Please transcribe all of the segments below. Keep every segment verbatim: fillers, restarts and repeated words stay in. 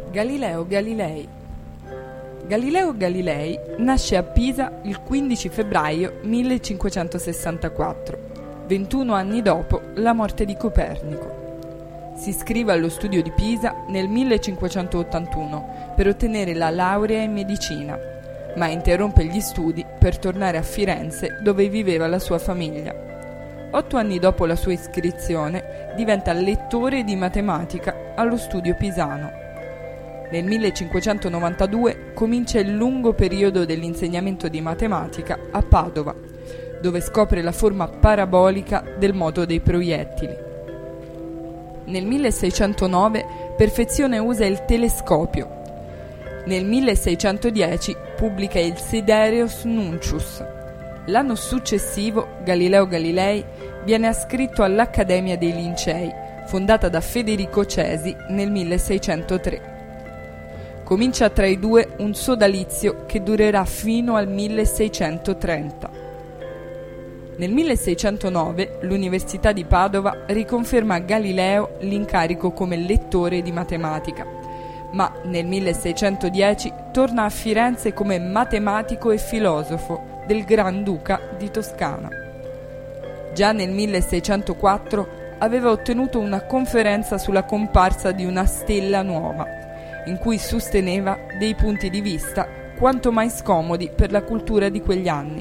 Galileo Galilei. Galileo Galilei nasce a Pisa il quindici febbraio millecinquecentosessantaquattro, ventuno anni dopo la morte di Copernico. Si iscrive allo studio di Pisa nel millecinquecentottantuno per ottenere la laurea in medicina, ma interrompe gli studi per tornare a Firenze dove viveva la sua famiglia. Otto anni dopo la sua iscrizione diventa lettore di matematica allo studio pisano. Nel millecinquecentonovantadue comincia il lungo periodo dell'insegnamento di matematica a Padova, dove scopre la forma parabolica del moto dei proiettili. Nel milleseicentonove perfeziona e usa il telescopio. Nel milleseicentodieci pubblica il Sidereus Nuncius. L'anno successivo Galileo Galilei viene ascritto all'Accademia dei Lincei, fondata da Federico Cesi nel milleseicentotre. Comincia tra i due un sodalizio che durerà fino al milleseicentotrenta. Nel milleseicentonove l'Università di Padova riconferma a Galileo l'incarico come lettore di matematica, ma nel milleseicentodieci torna a Firenze come matematico e filosofo del Granduca di Toscana. Già nel milleseicentoquattro aveva ottenuto una conferenza sulla comparsa di una stella nuova, in cui sosteneva dei punti di vista quanto mai scomodi per la cultura di quegli anni.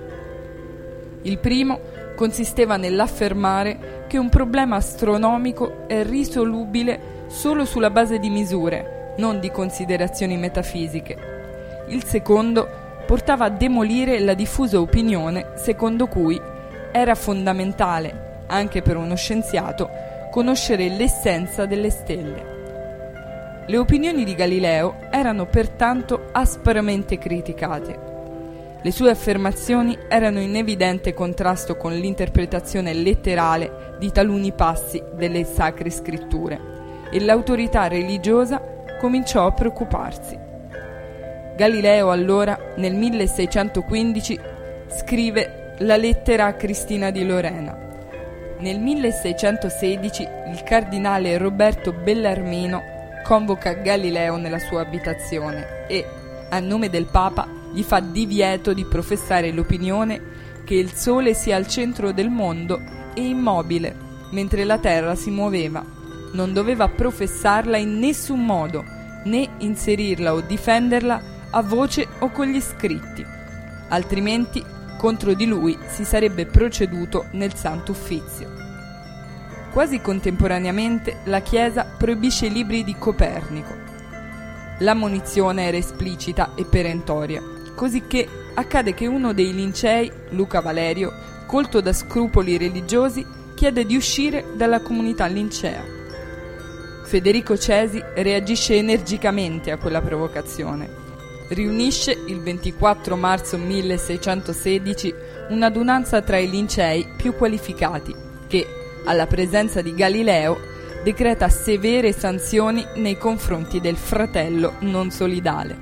Il primo consisteva nell'affermare che un problema astronomico è risolubile solo sulla base di misure, non di considerazioni metafisiche. Il secondo portava a demolire la diffusa opinione secondo cui era fondamentale, anche per uno scienziato, conoscere l'essenza delle stelle. Le opinioni di Galileo erano pertanto aspramente criticate. Le sue affermazioni erano in evidente contrasto con l'interpretazione letterale di taluni passi delle sacre scritture e l'autorità religiosa cominciò a preoccuparsi. Galileo allora, nel milleseicentoquindici, scrive la lettera a Cristina di Lorena. Nel milleseicentosedici il cardinale Roberto Bellarmino convoca Galileo nella sua abitazione e, a nome del Papa, gli fa divieto di professare l'opinione che il Sole sia al centro del mondo e immobile, mentre la Terra si muoveva. Non doveva professarla in nessun modo, né inserirla o difenderla a voce o con gli scritti, altrimenti contro di lui si sarebbe proceduto nel Santo Uffizio. Quasi contemporaneamente la Chiesa proibisce i libri di Copernico. L'ammonizione era esplicita e perentoria, cosicché accade che uno dei Lincei, Luca Valerio, colto da scrupoli religiosi, chiede di uscire dalla comunità lincea. Federico Cesi reagisce energicamente a quella provocazione. Riunisce il ventiquattro marzo milleseicentosedici un'adunanza tra i lincei più qualificati che, alla presenza di Galileo, decreta severe sanzioni nei confronti del fratello non solidale.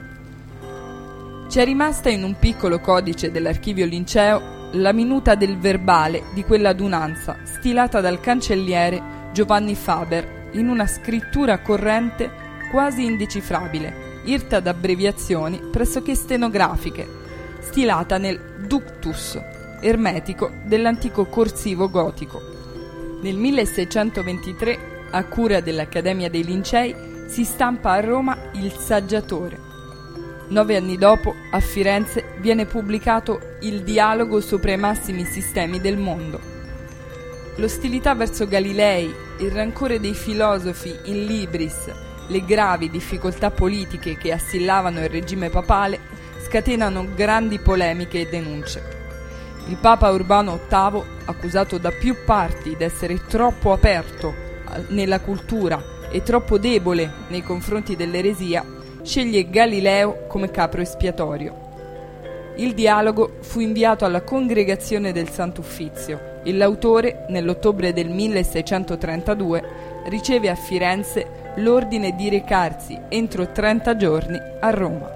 C'è rimasta in un piccolo codice dell'archivio linceo la minuta del verbale di quell'adunanza stilata dal cancelliere Giovanni Faber in una scrittura corrente quasi indecifrabile, irta da abbreviazioni pressoché stenografiche, stilata nel ductus ermetico dell'antico corsivo gotico. Nel milleseicentoventitré, a cura dell'Accademia dei Lincei, si stampa a Roma il Saggiatore. Nove anni dopo, a Firenze, viene pubblicato il Dialogo sopra i massimi sistemi del mondo. L'ostilità verso Galilei, il rancore dei filosofi in libris, le gravi difficoltà politiche che assillavano il regime papale, scatenano grandi polemiche e denunce. Il Papa Urbano ottavo, accusato da più parti d'essere troppo aperto nella cultura e troppo debole nei confronti dell'eresia, sceglie Galileo come capro espiatorio. Il dialogo fu inviato alla congregazione del Santo Uffizio e l'autore, nell'ottobre del milleseicentotrentadue, riceve a Firenze l'ordine di recarsi entro trenta giorni a Roma.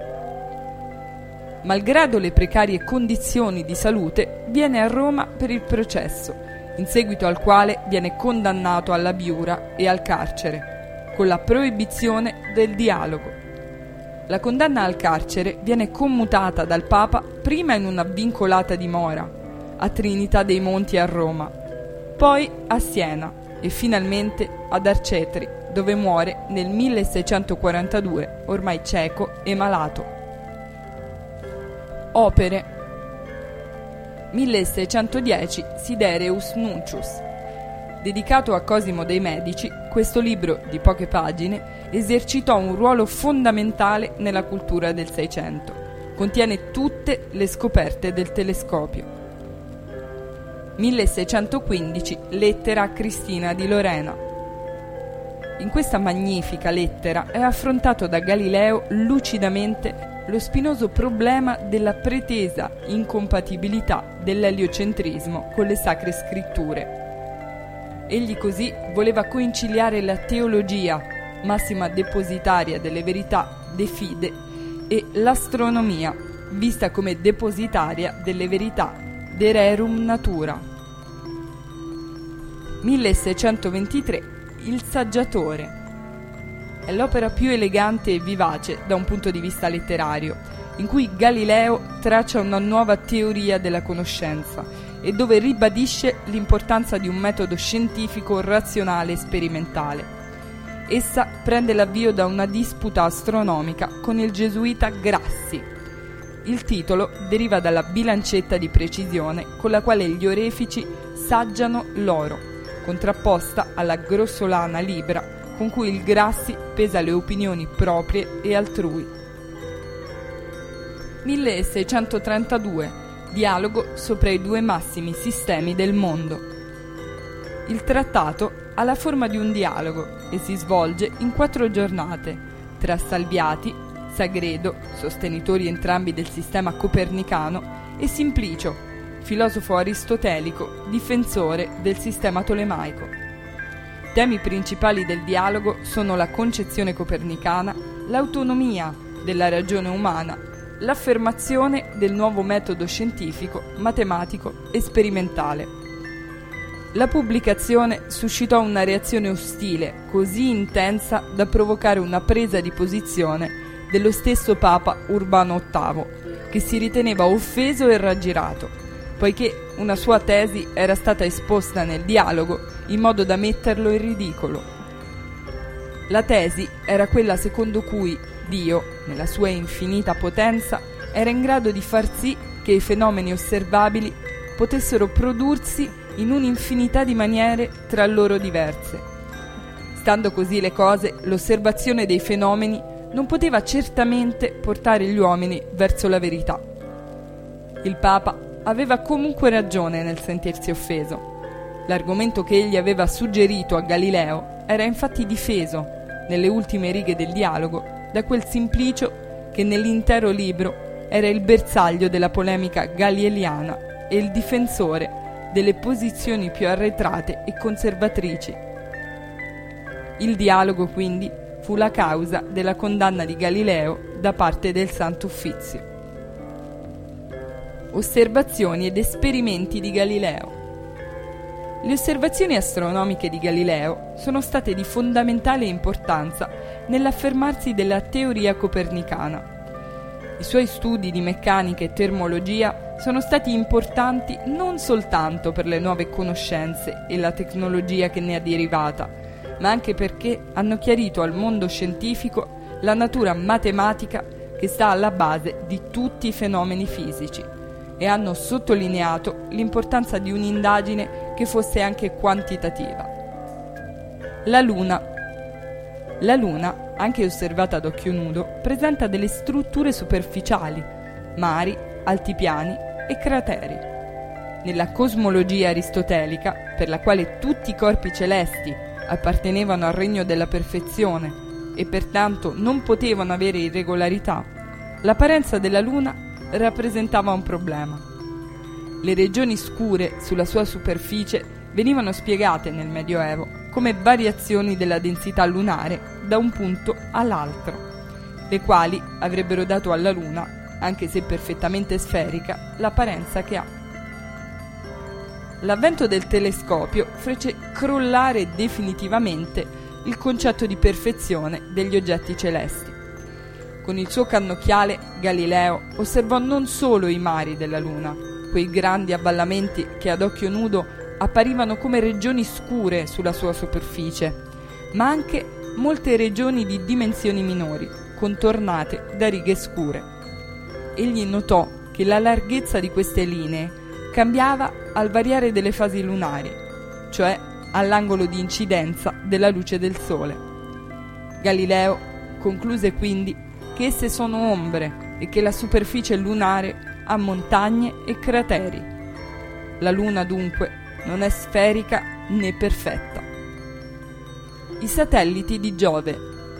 Malgrado le precarie condizioni di salute, viene a Roma per il processo, in seguito al quale viene condannato alla biura e al carcere. con la proibizione del dialogo. La condanna al carcere viene commutata dal Papa prima in una vincolata dimora, a Trinità dei Monti a Roma, poi a Siena e finalmente ad Arcetri, dove muore nel milleseicentoquarantadue, ormai cieco e malato. Opere. milleseicentodieci Sidereus Nuncius. Dedicato a Cosimo dei Medici, questo libro di poche pagine esercitò un ruolo fondamentale nella cultura del Seicento. Contiene tutte le scoperte del telescopio. milleseicentoquindici Lettera a Cristina di Lorena. In questa magnifica lettera è affrontato da Galileo lucidamente lo spinoso problema della pretesa incompatibilità dell'eliocentrismo con le sacre scritture. Egli così voleva conciliare la teologia, massima depositaria delle verità de fide, e l'astronomia, vista come depositaria delle verità de rerum natura. milleseicentoventitré Il Saggiatore. È l'opera più elegante e vivace da un punto di vista letterario, in cui Galileo traccia una nuova teoria della conoscenza e dove ribadisce l'importanza di un metodo scientifico razionale e sperimentale. Essa prende l'avvio da una disputa astronomica con il gesuita Grassi. Il titolo deriva dalla bilancetta di precisione con la quale gli orefici saggiano l'oro, contrapposta alla grossolana libra con cui il Grassi pesa le opinioni proprie e altrui. milleseicentotrentadue Dialogo sopra i due massimi sistemi del mondo. Il trattato ha la forma di un dialogo e si svolge in quattro giornate tra Salviati, Sagredo, sostenitori entrambi del sistema copernicano, e Simplicio, filosofo aristotelico, difensore del sistema tolemaico. I temi principali del dialogo sono la concezione copernicana, l'autonomia della ragione umana, l'affermazione del nuovo metodo scientifico, matematico e sperimentale. La pubblicazione suscitò una reazione ostile, così intensa da provocare una presa di posizione dello stesso Papa Urbano ottavo, che si riteneva offeso e raggirato, poiché una sua tesi era stata esposta nel dialogo in modo da metterlo in ridicolo. La tesi era quella secondo cui Dio, nella sua infinita potenza, era in grado di far sì che i fenomeni osservabili potessero prodursi in un'infinità di maniere tra loro diverse. Stando così le cose, l'osservazione dei fenomeni non poteva certamente portare gli uomini verso la verità. Il Papa aveva comunque ragione nel sentirsi offeso. L'argomento che egli aveva suggerito a Galileo era infatti difeso, nelle ultime righe del dialogo, da quel Simplicio che nell'intero libro era il bersaglio della polemica galileiana e il difensore delle posizioni più arretrate e conservatrici. Il dialogo, quindi, fu la causa della condanna di Galileo da parte del Santo Uffizio. Osservazioni ed esperimenti di Galileo. Le osservazioni astronomiche di Galileo sono state di fondamentale importanza nell'affermarsi della teoria copernicana. I suoi studi di meccanica e termologia sono stati importanti non soltanto per le nuove conoscenze e la tecnologia che ne è derivata, ma anche perché hanno chiarito al mondo scientifico la natura matematica che sta alla base di tutti i fenomeni fisici, e hanno sottolineato l'importanza di un'indagine che fosse anche quantitativa. La Luna. La Luna, anche osservata ad occhio nudo, presenta delle strutture superficiali, mari, altipiani e crateri. Nella cosmologia aristotelica, per la quale tutti i corpi celesti appartenevano al regno della perfezione e pertanto non potevano avere irregolarità, l'apparenza della Luna rappresentava un problema. Le regioni scure sulla sua superficie venivano spiegate nel Medioevo come variazioni della densità lunare da un punto all'altro, le quali avrebbero dato alla Luna, anche se perfettamente sferica, l'apparenza che ha. L'avvento del telescopio fece crollare definitivamente il concetto di perfezione degli oggetti celesti. Con il suo cannocchiale Galileo osservò non solo i mari della Luna, quei grandi avvallamenti che ad occhio nudo apparivano come regioni scure sulla sua superficie, ma anche molte regioni di dimensioni minori, contornate da righe scure. Egli notò che la larghezza di queste linee cambiava al variare delle fasi lunari, cioè all'angolo di incidenza della luce del Sole. Galileo concluse quindi che esse sono ombre e che la superficie lunare ha montagne e crateri. La Luna dunque non è sferica né perfetta. I satelliti di Giove.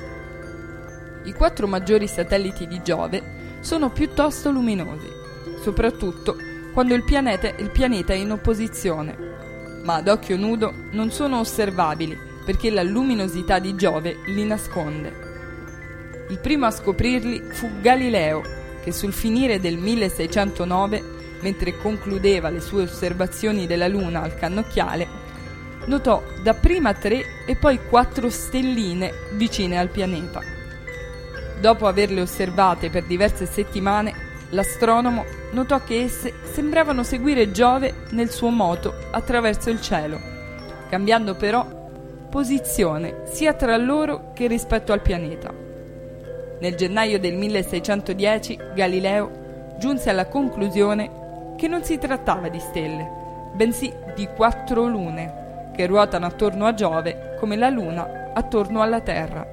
I quattro maggiori satelliti di Giove sono piuttosto luminosi, soprattutto quando il pianeta, il pianeta è in opposizione, ma ad occhio nudo non sono osservabili perché la luminosità di Giove li nasconde. Il primo a scoprirli fu Galileo, che sul finire del milleseicentonove, mentre concludeva le sue osservazioni della Luna al cannocchiale, notò dapprima tre e poi quattro stelline vicine al pianeta. Dopo averle osservate per diverse settimane, l'astronomo notò che esse sembravano seguire Giove nel suo moto attraverso il cielo, cambiando però posizione sia tra loro che rispetto al pianeta. Nel gennaio del milleseicentodieci Galileo giunse alla conclusione che non si trattava di stelle, bensì di quattro lune che ruotano attorno a Giove come la Luna attorno alla Terra.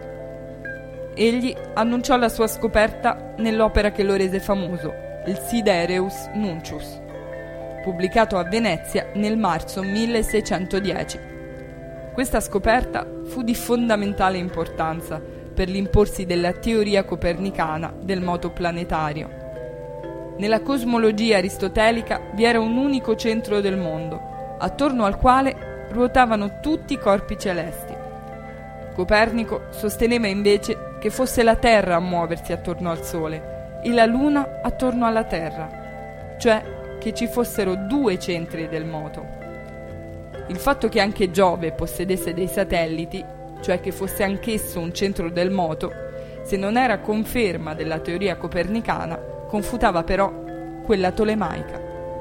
Egli annunciò la sua scoperta nell'opera che lo rese famoso, il Sidereus Nuncius, pubblicato a Venezia nel marzo milleseicentodieci. Questa scoperta fu di fondamentale importanza per l'imporsi della teoria copernicana del moto planetario. Nella cosmologia aristotelica vi era un unico centro del mondo, attorno al quale ruotavano tutti i corpi celesti. Copernico sosteneva invece che fosse la Terra a muoversi attorno al Sole e la Luna attorno alla Terra, cioè che ci fossero due centri del moto. Il fatto che anche Giove possedesse dei satelliti, cioè che fosse anch'esso un centro del moto, se non era conferma della teoria copernicana, confutava però quella tolemaica.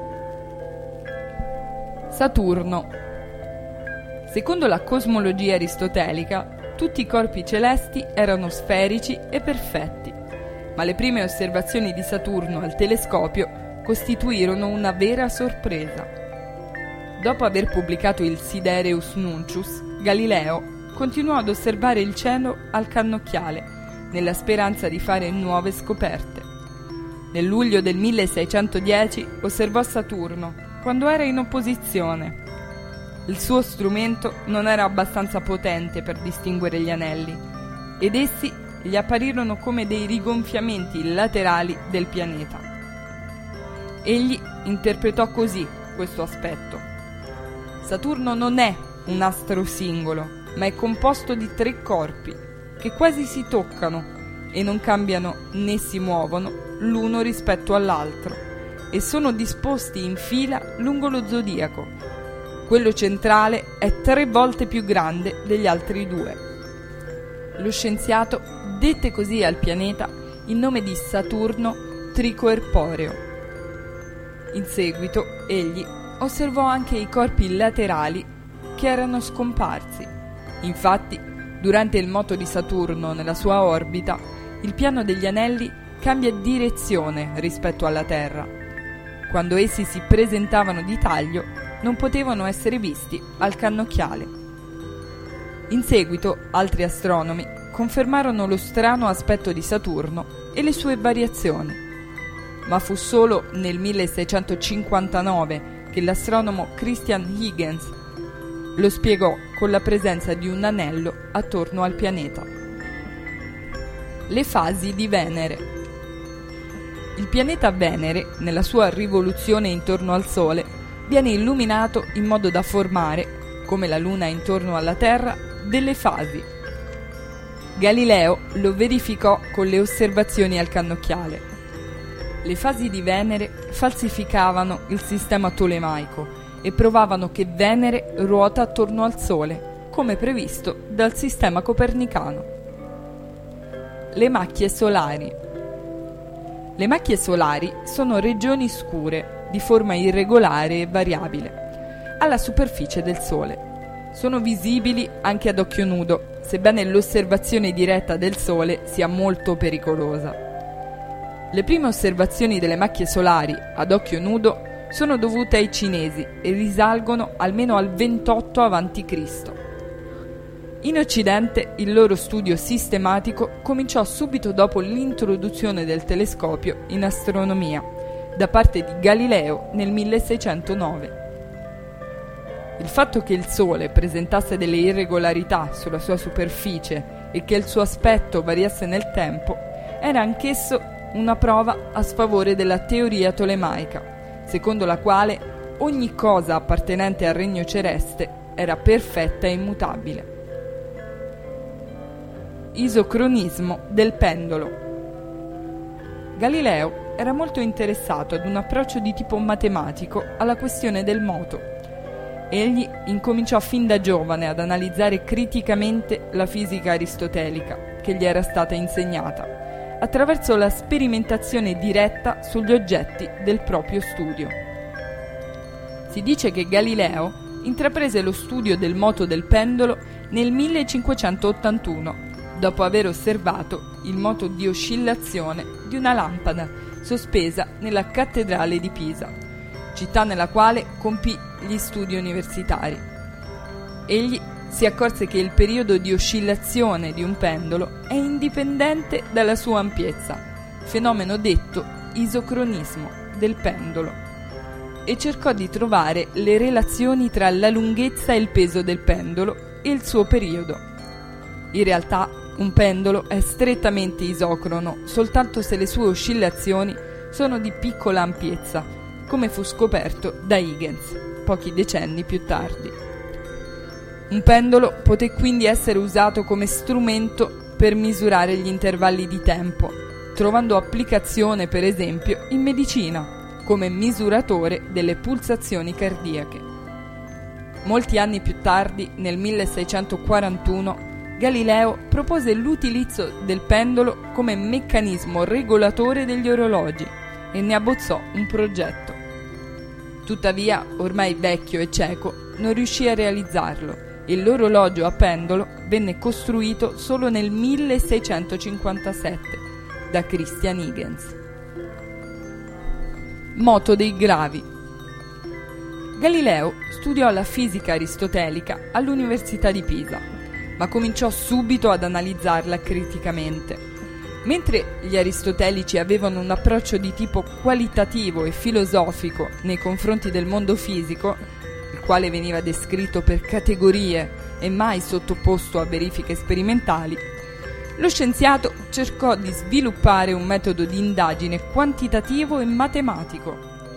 Saturno. Secondo la cosmologia aristotelica, tutti i corpi celesti erano sferici e perfetti, ma le prime osservazioni di Saturno al telescopio costituirono una vera sorpresa. Dopo aver pubblicato il Sidereus Nuncius, Galileo continuò ad osservare il cielo al cannocchiale, nella speranza di fare nuove scoperte. Nel luglio del milleseicentodieci osservò Saturno, quando era in opposizione. Il suo strumento non era abbastanza potente per distinguere gli anelli, ed essi gli apparirono come dei rigonfiamenti laterali del pianeta. Egli interpretò così questo aspetto. Saturno non è un astro singolo, ma è composto di tre corpi che quasi si toccano e non cambiano né si muovono l'uno rispetto all'altro e sono disposti in fila lungo lo zodiaco. Quello centrale è tre volte più grande degli altri due. Lo scienziato dette così al pianeta il nome di Saturno tricoerporeo. In seguito egli osservò anche i corpi laterali che erano scomparsi. Infatti, durante il moto di Saturno nella sua orbita, il piano degli anelli cambia direzione rispetto alla Terra. Quando essi si presentavano di taglio, non potevano essere visti al cannocchiale. In seguito, altri astronomi confermarono lo strano aspetto di Saturno e le sue variazioni. Ma fu solo nel milleseicentocinquantanove che l'astronomo Christian Huygens lo spiegò con la presenza di un anello attorno al pianeta. Le fasi di Venere. Il pianeta Venere, nella sua rivoluzione intorno al Sole, viene illuminato in modo da formare, come la Luna intorno alla Terra, delle fasi. Galileo lo verificò con le osservazioni al cannocchiale. Le fasi di Venere falsificavano il sistema tolemaico e provavano che Venere ruota attorno al Sole, come previsto dal sistema copernicano. Le macchie solari. Le macchie solari sono regioni scure, di forma irregolare e variabile, alla superficie del Sole. Sono visibili anche ad occhio nudo, sebbene l'osservazione diretta del Sole sia molto pericolosa. Le prime osservazioni delle macchie solari ad occhio nudo sono dovute ai cinesi e risalgono almeno al ventotto avanti Cristo In Occidente il loro studio sistematico cominciò subito dopo l'introduzione del telescopio in astronomia da parte di Galileo nel milleseicentonove. Il fatto che il Sole presentasse delle irregolarità sulla sua superficie e che il suo aspetto variasse nel tempo era anch'esso una prova a sfavore della teoria tolemaica, secondo la quale ogni cosa appartenente al regno celeste era perfetta e immutabile. Isocronismo del pendolo. Galileo era molto interessato ad un approccio di tipo matematico alla questione del moto. Egli incominciò fin da giovane ad analizzare criticamente la fisica aristotelica che gli era stata insegnata, attraverso la sperimentazione diretta sugli oggetti del proprio studio. Si dice che Galileo intraprese lo studio del moto del pendolo nel millecinquecentottantuno, dopo aver osservato il moto di oscillazione di una lampada sospesa nella cattedrale di Pisa, città nella quale compì gli studi universitari. Egli si accorse che il periodo di oscillazione di un pendolo è indipendente dalla sua ampiezza, fenomeno detto isocronismo del pendolo, e cercò di trovare le relazioni tra la lunghezza e il peso del pendolo e il suo periodo. In realtà un pendolo è strettamente isocrono soltanto se le sue oscillazioni sono di piccola ampiezza, come fu scoperto da Huygens pochi decenni più tardi. Un pendolo poté quindi essere usato come strumento per misurare gli intervalli di tempo, trovando applicazione per esempio in medicina, come misuratore delle pulsazioni cardiache. Molti anni più tardi, nel milleseicentoquarantuno, Galileo propose l'utilizzo del pendolo come meccanismo regolatore degli orologi e ne abbozzò un progetto. Tuttavia, ormai vecchio e cieco, non riuscì a realizzarlo e l'orologio a pendolo venne costruito solo nel milleseicentocinquantasette da Christian Huygens. Moto dei gravi. Galileo studiò la fisica aristotelica all'Università di Pisa, ma cominciò subito ad analizzarla criticamente. Mentre gli aristotelici avevano un approccio di tipo qualitativo e filosofico nei confronti del mondo fisico, il quale veniva descritto per categorie e mai sottoposto a verifiche sperimentali, lo scienziato cercò di sviluppare un metodo di indagine quantitativo e matematico.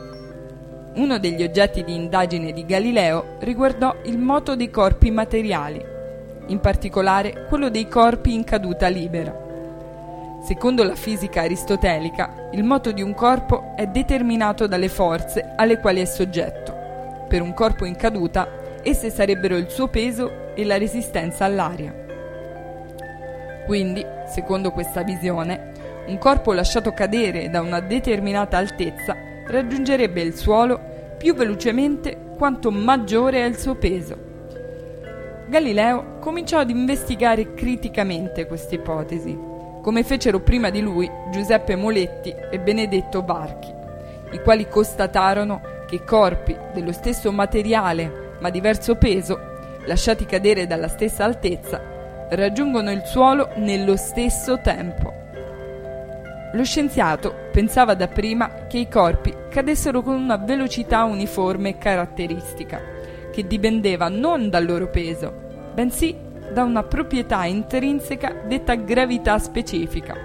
Uno degli oggetti di indagine di Galileo riguardò il moto dei corpi materiali, in particolare quello dei corpi in caduta libera. Secondo la fisica aristotelica, il moto di un corpo è determinato dalle forze alle quali è soggetto. Per un corpo in caduta, esse sarebbero il suo peso e la resistenza all'aria. Quindi, secondo questa visione, un corpo lasciato cadere da una determinata altezza raggiungerebbe il suolo più velocemente quanto maggiore è il suo peso. Galileo cominciò ad investigare criticamente questa ipotesi, come fecero prima di lui Giuseppe Moletti e Benedetto Varchi, i quali constatarono che corpi dello stesso materiale ma diverso peso, lasciati cadere dalla stessa altezza, raggiungono il suolo nello stesso tempo. Lo scienziato pensava dapprima che i corpi cadessero con una velocità uniforme e caratteristica, che dipendeva non dal loro peso, bensì da una proprietà intrinseca detta gravità specifica.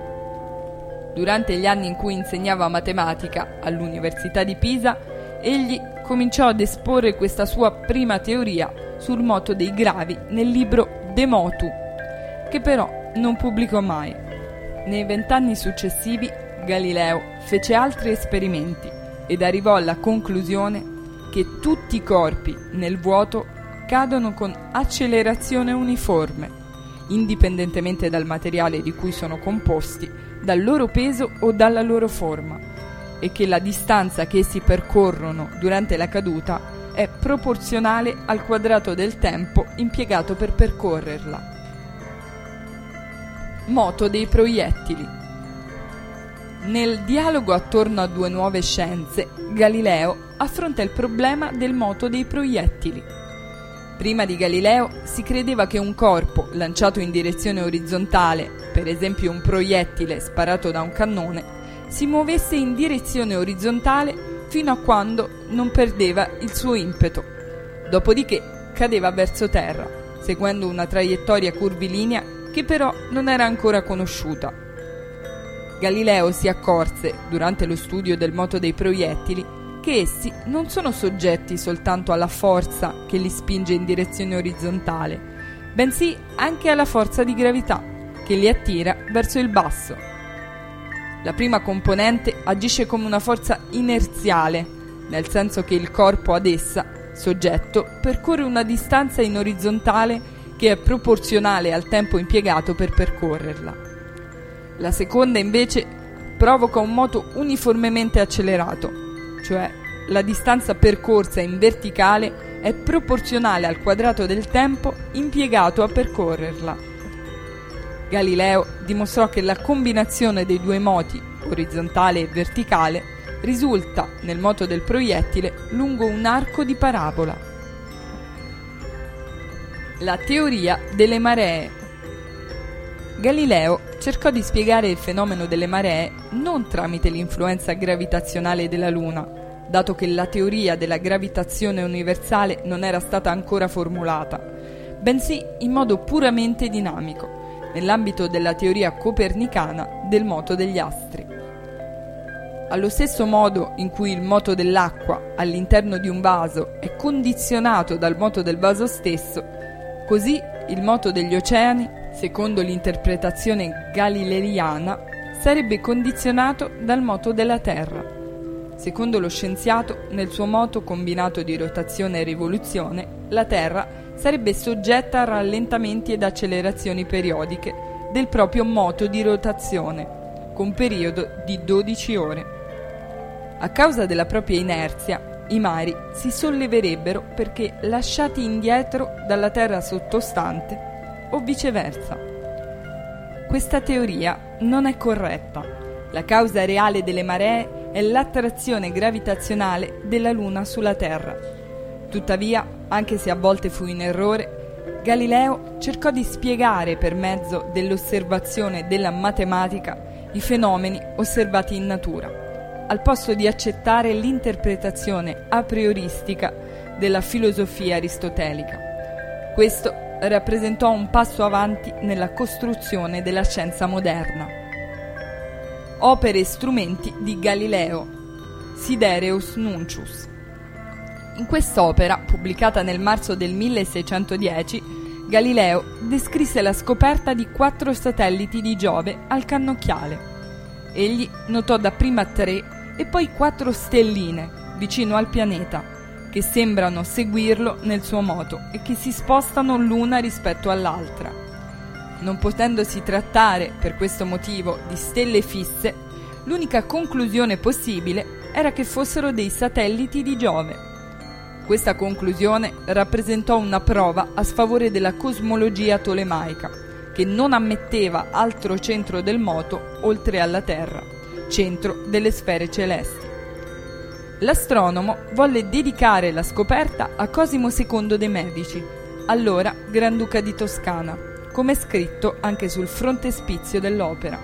Durante gli anni in cui insegnava matematica all'Università di Pisa, egli cominciò ad esporre questa sua prima teoria sul moto dei gravi nel libro De Motu, che però non pubblicò mai. Nei vent'anni successivi Galileo fece altri esperimenti ed arrivò alla conclusione che tutti i corpi nel vuoto accadono con accelerazione uniforme, indipendentemente dal materiale di cui sono composti, dal loro peso o dalla loro forma, e che la distanza che essi percorrono durante la caduta è proporzionale al quadrato del tempo impiegato per percorrerla. Moto dei proiettili. Nel dialogo attorno a due nuove scienze, Galileo affronta il problema del moto dei proiettili. Prima di Galileo si credeva che un corpo lanciato in direzione orizzontale, per esempio un proiettile sparato da un cannone, si muovesse in direzione orizzontale fino a quando non perdeva il suo impeto. Dopodiché cadeva verso terra, seguendo una traiettoria curvilinea che però non era ancora conosciuta. Galileo si accorse, durante lo studio del moto dei proiettili, che essi non sono soggetti soltanto alla forza che li spinge in direzione orizzontale, bensì anche alla forza di gravità che li attira verso il basso. La prima componente agisce come una forza inerziale, nel senso che il corpo ad essa, soggetto, percorre una distanza in orizzontale che è proporzionale al tempo impiegato per percorrerla. La seconda invece provoca un moto uniformemente accelerato, cioè la distanza percorsa in verticale è proporzionale al quadrato del tempo impiegato a percorrerla. Galileo dimostrò che la combinazione dei due moti, orizzontale e verticale, risulta nel moto del proiettile lungo un arco di parabola. La teoria delle maree. Galileo cercò di spiegare il fenomeno delle maree non tramite l'influenza gravitazionale della Luna, dato che la teoria della gravitazione universale non era stata ancora formulata, bensì in modo puramente dinamico, nell'ambito della teoria copernicana del moto degli astri. Allo stesso modo in cui il moto dell'acqua all'interno di un vaso è condizionato dal moto del vaso stesso, così il moto degli oceani, secondo l'interpretazione galileiana, sarebbe condizionato dal moto della Terra. Secondo lo scienziato, nel suo moto combinato di rotazione e rivoluzione, la Terra sarebbe soggetta a rallentamenti ed accelerazioni periodiche del proprio moto di rotazione, con periodo di dodici ore. A causa della propria inerzia, i mari si solleverebbero perché lasciati indietro dalla terra sottostante o viceversa. Questa teoria non è corretta. La causa reale delle maree è l'attrazione gravitazionale della Luna sulla Terra. Tuttavia, anche se a volte fu in errore, Galileo cercò di spiegare per mezzo dell'osservazione e della matematica i fenomeni osservati in natura, al posto di accettare l'interpretazione a prioristica della filosofia aristotelica. Questo rappresentò un passo avanti nella costruzione della scienza moderna. Opere e strumenti di Galileo. Sidereus Nuncius. In quest'opera, pubblicata nel marzo del milleseicentodieci, Galileo descrisse la scoperta di quattro satelliti di Giove al cannocchiale. Egli notò dapprima tre e poi quattro stelline vicino al pianeta, che sembrano seguirlo nel suo moto e che si spostano l'una rispetto all'altra. Non potendosi trattare, per questo motivo, di stelle fisse, l'unica conclusione possibile era che fossero dei satelliti di Giove. Questa conclusione rappresentò una prova a sfavore della cosmologia tolemaica, che non ammetteva altro centro del moto oltre alla Terra, centro delle sfere celesti. L'astronomo volle dedicare la scoperta a Cosimo secondo de' Medici, allora Granduca di Toscana, come scritto anche sul frontespizio dell'opera.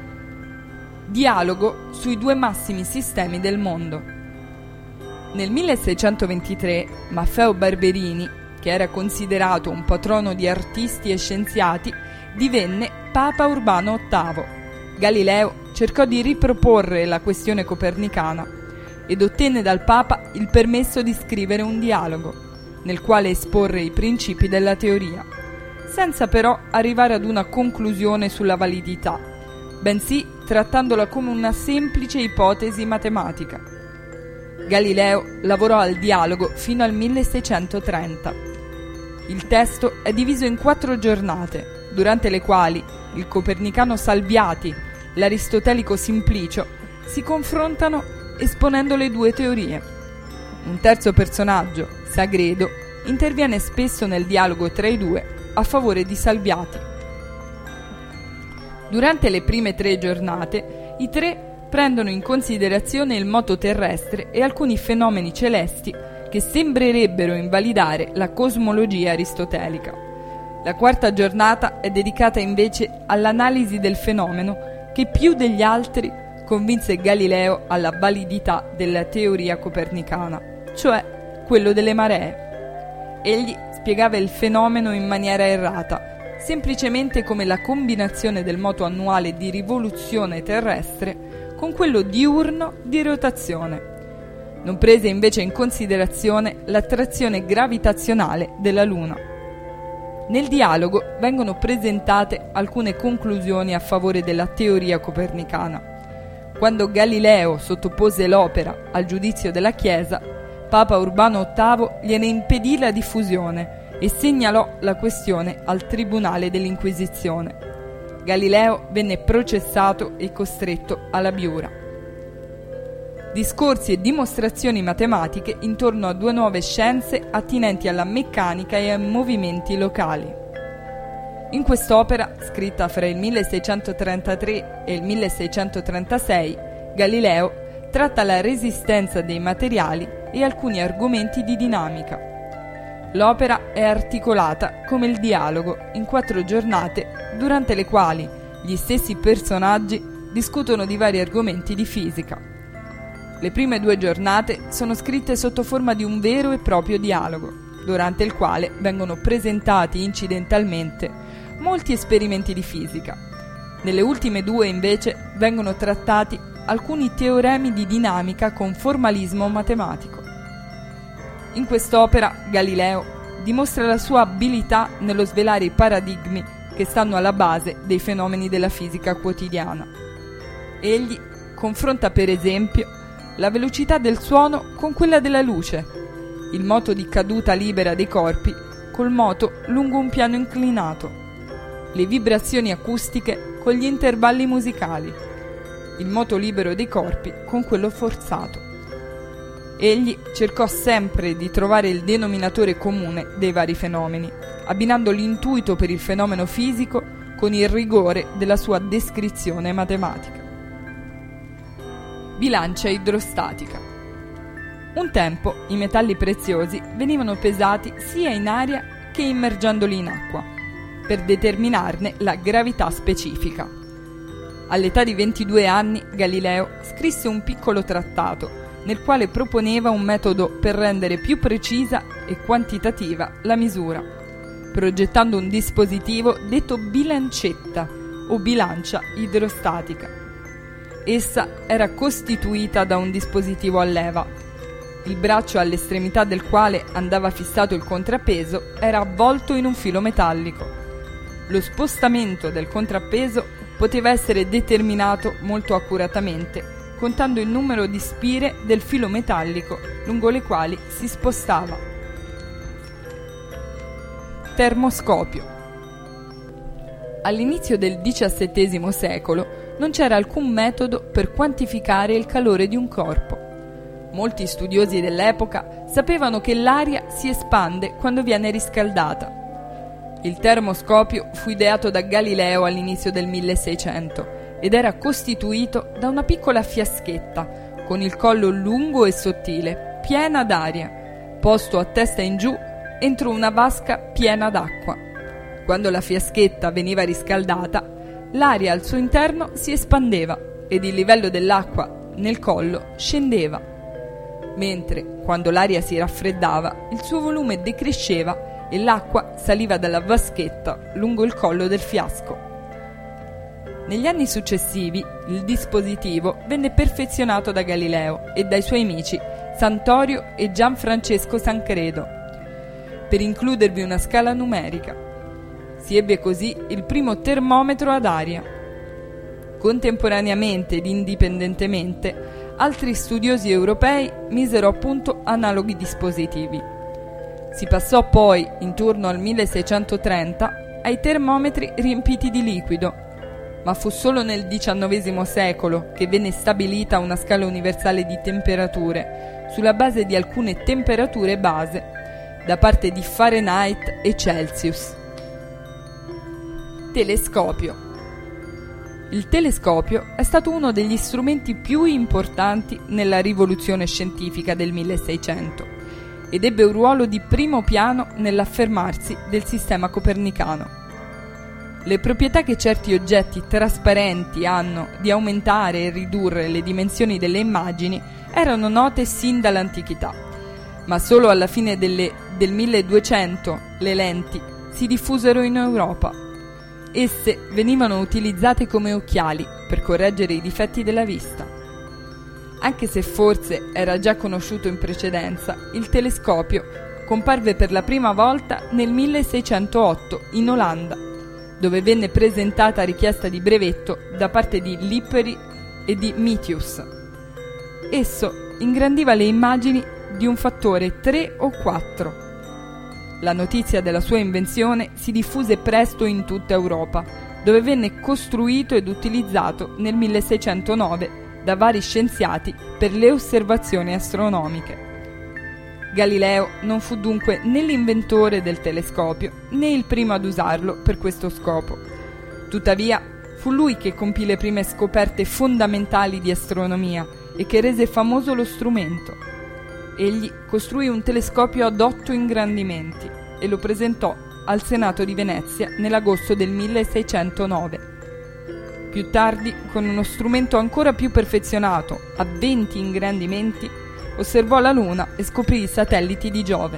Dialogo sui due massimi sistemi del mondo. Nel milleseicentoventitré Maffeo Barberini, che era considerato un patrono di artisti e scienziati, divenne Papa Urbano ottavo. Galileo cercò di riproporre la questione copernicana ed ottenne dal Papa il permesso di scrivere un dialogo, nel quale esporre i principi della teoria, senza però arrivare ad una conclusione sulla validità, bensì trattandola come una semplice ipotesi matematica. Galileo lavorò al dialogo fino al milleseicentotrenta. Il testo è diviso in quattro giornate, durante le quali il copernicano Salviati, l'aristotelico Simplicio si confrontano esponendo le due teorie. Un terzo personaggio, Sagredo, interviene spesso nel dialogo tra i due a favore di Salviati. Durante le prime tre giornate, i tre prendono in considerazione il moto terrestre e alcuni fenomeni celesti che sembrerebbero invalidare la cosmologia aristotelica. La quarta giornata è dedicata invece all'analisi del fenomeno che più degli altri convinse Galileo alla validità della teoria copernicana, cioè quello delle maree. Egli spiegava il fenomeno in maniera errata, semplicemente come la combinazione del moto annuale di rivoluzione terrestre con quello diurno di rotazione. Non prese invece in considerazione l'attrazione gravitazionale della Luna. Nel dialogo vengono presentate alcune conclusioni a favore della teoria copernicana. Quando Galileo sottopose l'opera al giudizio della Chiesa, Papa Urbano ottavo gliene impedì la diffusione e segnalò la questione al Tribunale dell'Inquisizione. Galileo venne processato e costretto alla biura. Discorsi e dimostrazioni matematiche intorno a due nuove scienze attinenti alla meccanica e ai movimenti locali. In quest'opera, scritta fra il milleseicentotrentatré e il milleseicentotrentasei, Galileo tratta la resistenza dei materiali e alcuni argomenti di dinamica. L'opera è articolata come il dialogo in quattro giornate, durante le quali gli stessi personaggi discutono di vari argomenti di fisica. Le prime due giornate sono scritte sotto forma di un vero e proprio dialogo, durante il quale vengono presentati incidentalmente molti esperimenti di fisica. Nelle ultime due, invece, vengono trattati alcuni teoremi di dinamica con formalismo matematico. In quest'opera Galileo dimostra la sua abilità nello svelare i paradigmi che stanno alla base dei fenomeni della fisica quotidiana. Egli confronta per esempio la velocità del suono con quella della luce, il moto di caduta libera dei corpi col moto lungo un piano inclinato, le vibrazioni acustiche con gli intervalli musicali, il moto libero dei corpi con quello forzato. Egli cercò sempre di trovare il denominatore comune dei vari fenomeni, abbinando l'intuito per il fenomeno fisico con il rigore della sua descrizione matematica. Bilancia idrostatica. Un tempo i metalli preziosi venivano pesati sia in aria che immergendoli in acqua, per determinarne la gravità specifica. All'età di ventidue anni Galileo scrisse un piccolo trattato nel quale proponeva un metodo per rendere più precisa e quantitativa la misura, progettando un dispositivo detto bilancetta o bilancia idrostatica. Essa era costituita da un dispositivo a leva. Il braccio all'estremità del quale andava fissato il contrappeso era avvolto in un filo metallico. Lo spostamento del contrappeso poteva essere determinato molto accuratamente, contando il numero di spire del filo metallico lungo le quali si spostava. Termoscopio. All'inizio del diciassettesimo secolo non c'era alcun metodo per quantificare il calore di un corpo. Molti studiosi dell'epoca sapevano che l'aria si espande quando viene riscaldata. Il termoscopio fu ideato da Galileo all'inizio del milleseicento ed era costituito da una piccola fiaschetta con il collo lungo e sottile, piena d'aria, posto a testa in giù entro una vasca piena d'acqua. Quando la fiaschetta veniva riscaldata, l'aria al suo interno si espandeva ed il livello dell'acqua nel collo scendeva, mentre quando l'aria si raffreddava il suo volume decresceva e l'acqua saliva dalla vaschetta lungo il collo del fiasco. Negli anni successivi il dispositivo venne perfezionato da Galileo e dai suoi amici Santorio e Gianfrancesco Sancredo per includervi una scala numerica. Si ebbe così il primo termometro ad aria. Contemporaneamente ed indipendentemente, altri studiosi europei misero a punto analoghi dispositivi. Si passò poi, intorno al milleseicentotrenta, ai termometri riempiti di liquido, ma fu solo nel diciannovesimo secolo che venne stabilita una scala universale di temperature sulla base di alcune temperature base da parte di Fahrenheit e Celsius. Telescopio. Il telescopio è stato uno degli strumenti più importanti nella rivoluzione scientifica del milleseicento ed ebbe un ruolo di primo piano nell'affermarsi del sistema copernicano. Le proprietà che certi oggetti trasparenti hanno di aumentare e ridurre le dimensioni delle immagini erano note sin dall'antichità, ma solo alla fine delle, del milleduecento le lenti si diffusero in Europa. Esse venivano utilizzate come occhiali per correggere i difetti della vista. Anche se forse era già conosciuto in precedenza, il telescopio comparve per la prima volta nel milleseicentotto in Olanda, dove venne presentata richiesta di brevetto da parte di Lippershey e di Metius. Esso ingrandiva le immagini di un fattore tre o quattro. La notizia della sua invenzione si diffuse presto in tutta Europa, dove venne costruito ed utilizzato nel milleseicentonove da vari scienziati per le osservazioni astronomiche. Galileo non fu dunque né l'inventore del telescopio né il primo ad usarlo per questo scopo. Tuttavia, fu lui che compì le prime scoperte fondamentali di astronomia e che rese famoso lo strumento. Egli costruì un telescopio ad otto ingrandimenti e lo presentò al Senato di Venezia nell'agosto del milleseicentonove. Più tardi, con uno strumento ancora più perfezionato, a venti ingrandimenti, osservò la Luna e scoprì i satelliti di Giove.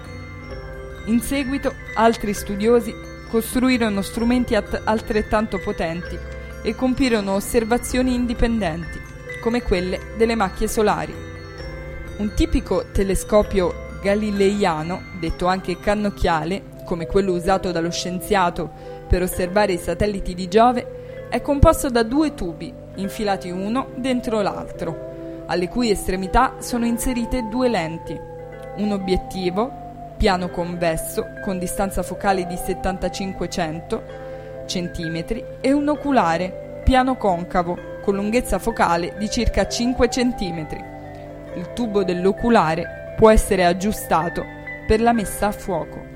In seguito, altri studiosi costruirono strumenti at- altrettanto potenti e compirono osservazioni indipendenti, come quelle delle macchie solari. Un tipico telescopio galileiano, detto anche cannocchiale, come quello usato dallo scienziato per osservare i satelliti di Giove, è composto da due tubi, infilati uno dentro l'altro, alle cui estremità sono inserite due lenti, un obiettivo, piano convesso, con distanza focale di settantacinquecento centimetri, e un oculare, piano concavo, con lunghezza focale di circa cinque centimetri. Il tubo dell'oculare può essere aggiustato per la messa a fuoco.